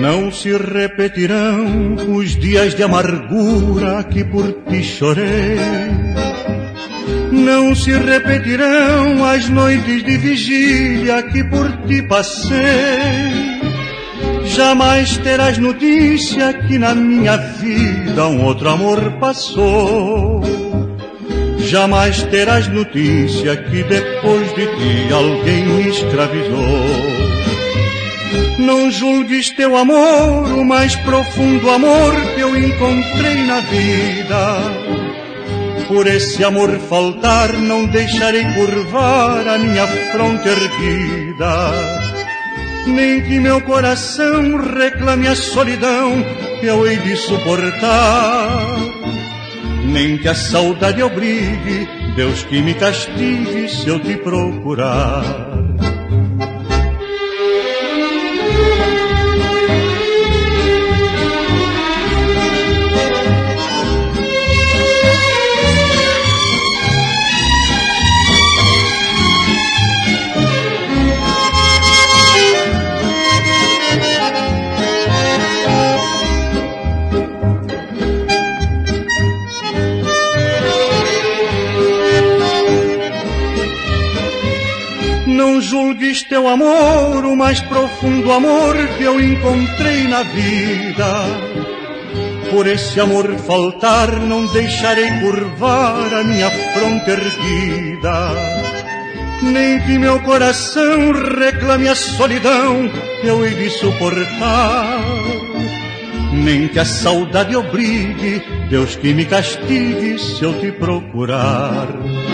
Não se repetirão os dias de amargura que por ti chorei. Não se repetirão as noites de vigília que por ti passei. Jamais terás notícia que na minha vida um outro amor passou. Jamais terás notícia que depois de ti alguém me escravizou. Não julgues teu amor, o mais profundo amor que eu encontrei na vida. Por esse amor faltar, não deixarei curvar a minha fronte erguida. Nem que meu coração reclame a solidão que eu hei de suportar. Nem que a saudade obrigue Deus que me castigue se eu te procurar. Não julgues teu amor, o mais profundo amor que eu encontrei na vida. Por esse amor faltar, não deixarei curvar a minha fronte erguida. Nem que meu coração reclame a solidão que eu hei de suportar. Nem que a saudade obrigue Deus que me castigue se eu te procurar.